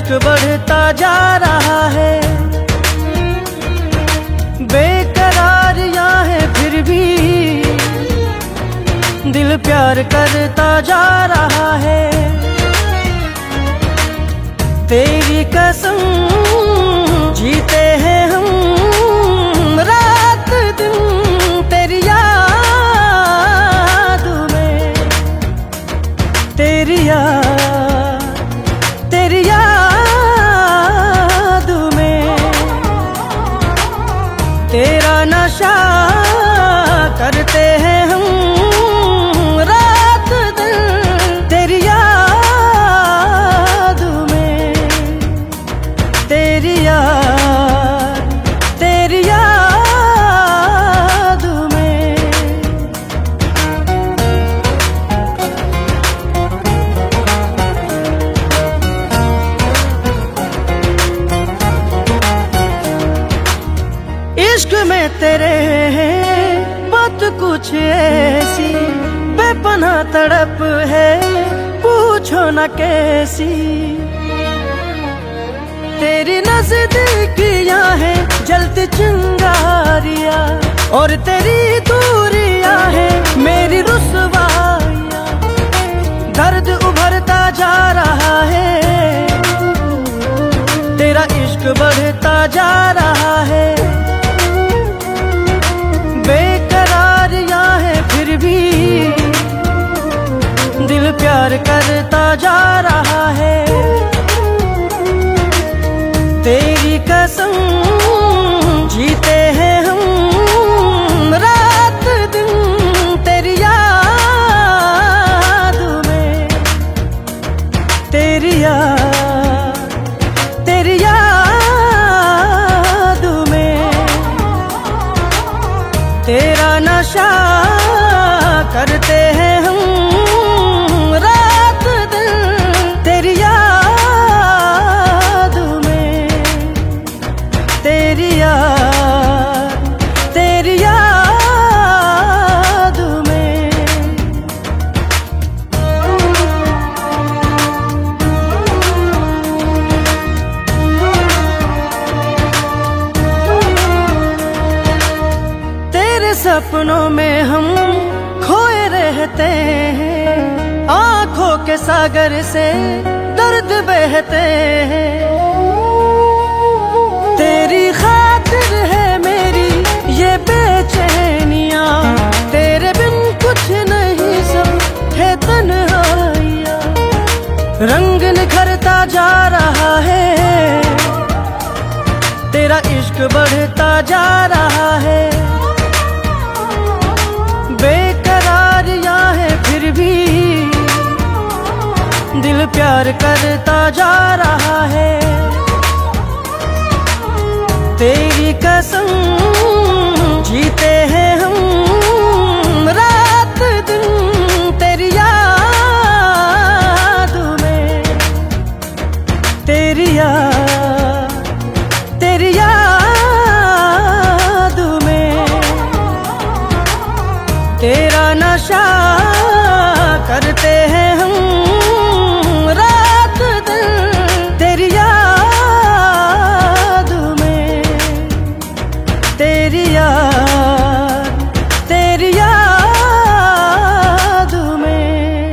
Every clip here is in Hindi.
इश्क बढ़ता जा रहा है, बेकरारियां है फिर भी दिल प्यार करता जा रहा है। तेरी कसम जीते हैं हम रात दिन तेरी याद में, तेरी याद में। तेरा नशा करते हैं हम रात दिन तेरी याद में, तेरी याद में। इश्क में तेरे हैं बात कुछ ऐसी, बेपनाह तड़प है पूछो न कैसी। तेरी नजदीकियां हैं जलती चिंगारियां, और तेरी दूरियां हैं मेरी रुसवाइयां। दर्द उभरता जा रहा है, तेरा इश्क बढ़ता जा रहा है। बेकरारियां है फिर भी दिल प्यार करता जा रहा है। तेरी कसम जीते हैं हम रात दिन तेरी याद में, तेरी याद में। तेरा नशा करते हैं हम रात दिन तेरी याद में, तेरी याद में। तेरे सपनों में हम खोए रहते हैं, आंखों के सागर से दर्द बहते हैं। तेरी खातिर है मेरी ये बेचैनियां, तेरे बिन कुछ नहीं सब है तन्हाइयां। रंग निखरता जा रहा है, तेरा इश्क बढ़ता जा रहा है। बेकरारियां है फिर भी दिल प्यार करता जा रहा है। तेरी कसम जीते हैं हम रात दिन तेरी याद में, तेरी याद में। तेरा नशा करते हैं हम रात दिन तेरी याद में, तेरी याद में।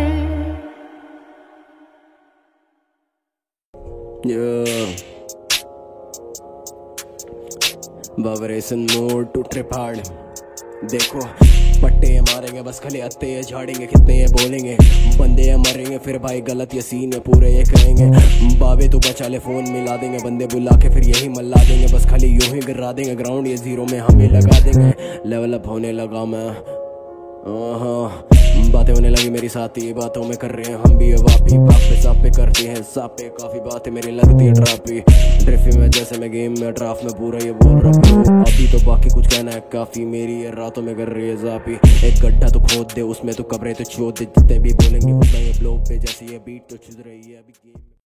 बाबरेसन मोड टू ट्रिप हार्ड। देखो पट्टे ये मारेंगे बस खाली अत्ते ये झाड़ेंगे, कितने ये बोलेंगे बंदे ये मरेंगे। फिर भाई गलत ये सीन है पूरे ये कहेंगे। बाबे तो बचा ले फोन मिला देंगे, बंदे बुला के फिर यही मल्ला देंगे। बस खाली यूं ही गिरा देंगे, ग्राउंड ये जीरो में हम ही लगा देंगे। लेवल अप होने लगा मैं, बातें होने लगी मेरी साथी, बातों में कर रहे हैं हम भी ये वापी। बाप पे साप पे करती है साप पे, काफी बातें मेरी लगती है ड्राफी। ड्रिफी में जैसे मैं गेम में ड्राफ्ट में पूरा ये बोल रहा हूँ। अभी तो बाकी कुछ कहना है काफी, मेरी ये रातों में कर रही है जापी। एक गड्ढा तो खोद दे उसमें तो कब्रें तो चोद दे, जितने भी बोलेंगे उतना ये फ्लो पे जैसे ये बीट तो चुज रही है अभी गेम।